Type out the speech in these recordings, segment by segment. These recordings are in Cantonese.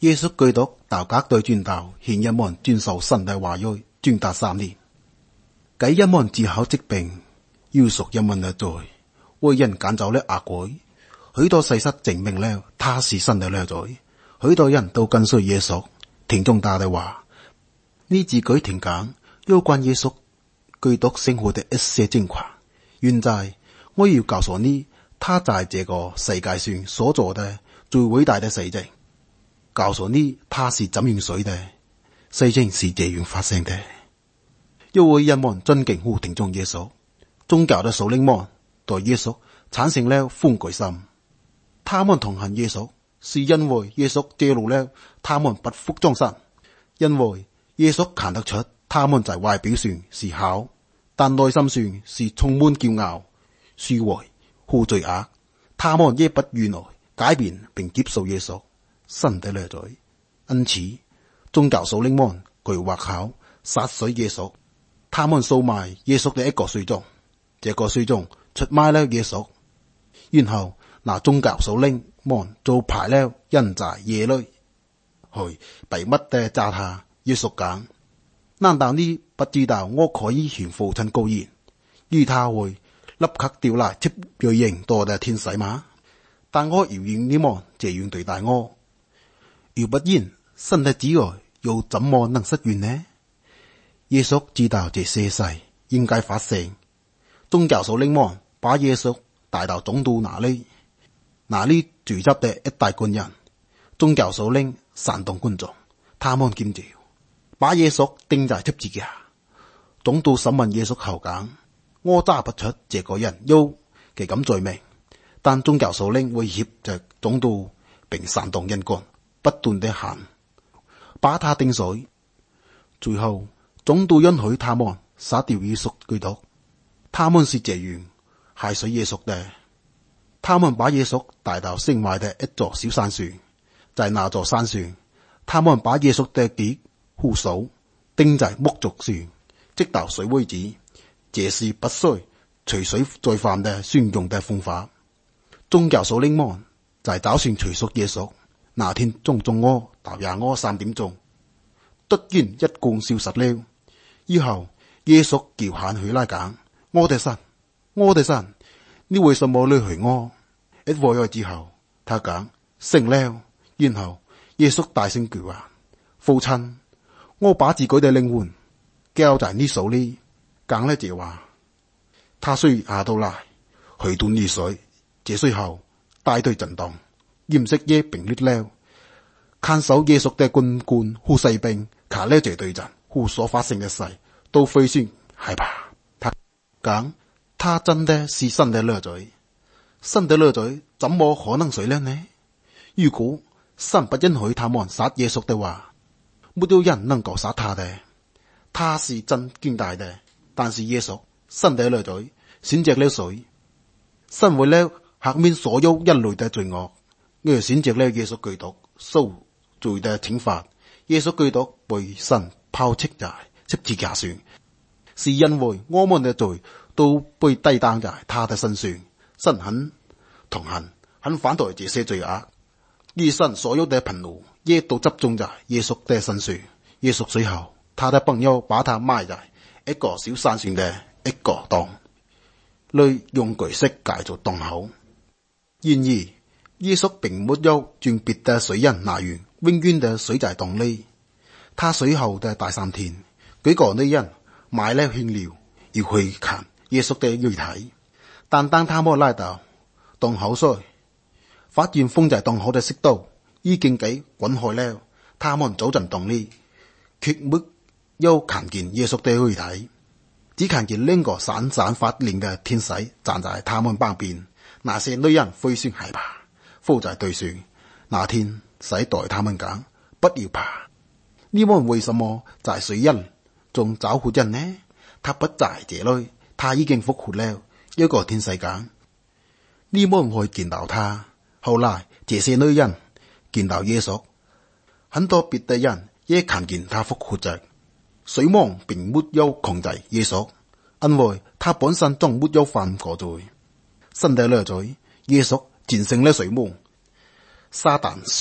耶穌基督到各地傳道，獻一門遵守神的話語，傳達3年。計一門治好疾病，要贖一門的罪，為人揀走了惡鬼。許多事實證明了他是神的兒子，許多人都跟隨耶穌，聽從他的話。你自己聽講有關耶穌基督生活的一些情況。現在我要告訴你，他在這個世界上所做的最偉大的事情，告訴你他是怎樣死的，事情是這樣發生的。因為人們尊敬和聽從耶穌，宗教的首領們對耶穌產生了恐懼心。他們痛恨耶穌，是因為耶穌揭露了他們不服從神。因為耶穌看得出他們在外表上是好，但內心上是充滿驕傲、虛偽和罪惡。他們也不願來改變並接受耶穌，神的兒子。因此，宗教首領們計劃好殺死耶穌。他們收買耶穌的一個隨從，這個隨從出賣了耶穌，然後那宗教首領們就派了人在夜裏去秘密地抓他。耶穌講：難道你不知道我可以向父親告言，而他會立刻調來7倍人多的天使嗎？但我要讓你們這樣對待我，要不然神的旨意又怎麼能實現呢？耶穌知道這些事應該發生，宗教首領們把耶穌帶到總督那裡聚集的一大群人。宗教首領煽動群眾，他們尖叫，把耶穌釘在十字架。總督審問耶穌後講：我查不出這個人有幾咁罪名，但宗教首領威脅着總督並煽動人群，不斷地喊把他釘死。最後總督允許他們殺掉耶穌基督。他們是這樣害死耶穌的。他們把耶穌帶到城外的一座小山上，在那座山上，他們把耶穌的腳和手釘在木柱上，直到死為止。這是不需隨隨罪犯的專用的方法。宗教首領們在早上催促耶穌。那天中午到下午3點鐘，突然一光消失了。以後耶穌叫喊起來講：我的神，我的神，你為什麼離棄我？一會兒之後，他講成了。然後耶穌大聲叫話：父親，我把自己的靈魂交在你手裏。講了這話，他遂下到來，去斷而水。這時候大地震動，岩石也崩裂了。看守耶穌的軍官和士兵看了這對陣和所發生的事，都非常害怕。他講：他真的是神的兒子，神的兒子怎麼可能死了呢？如果神不允許他們殺耶穌的話，沒有人能夠殺他的。他是真堅大的，但是耶穌，神的兒子，選擇了死。神為了赦免所有人類的罪惡，而選擇了耶穌基督受罪的懲罰。耶穌基督被神拋棄在十字架上，是因為我們的罪都被抵擋在他的身上。神很痛恨，很反對這些罪惡，而神所有的憤怒也都集中在耶穌的身上。耶穌死後，他的朋友把他埋在一個小山上的一個洞裏，用巨石蓋住洞口。然而耶穌並沒有像別的死人那樣永遠的死在洞裏。他死後的第3天，幾個女人買了香料要去看耶穌的遺體，但當他們來到洞口時，發現封在洞口的石頭已經給滾開了。他們走進洞裏，卻沒有看見耶穌的遺體，只看見2個閃閃發亮的天使站在他們旁邊。那些女人非常害怕，伏在地上。那天使對他們講：不要怕，你們為什麼在死人中找活人呢？他不在這裏，他已經復活了。一個天使講：你們會見到他。後來這些女人見到耶穌，很多別的人也看見他復活着。死亡並沒有控制耶穌，因為他本身仲沒有犯過罪。神的兒子耶穌戰勝了死亡。撒旦想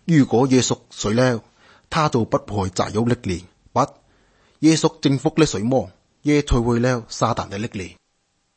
如果耶穌睡了，他就不配再有力量；不，耶穌征服了睡魔，也摧毀了撒旦的力量。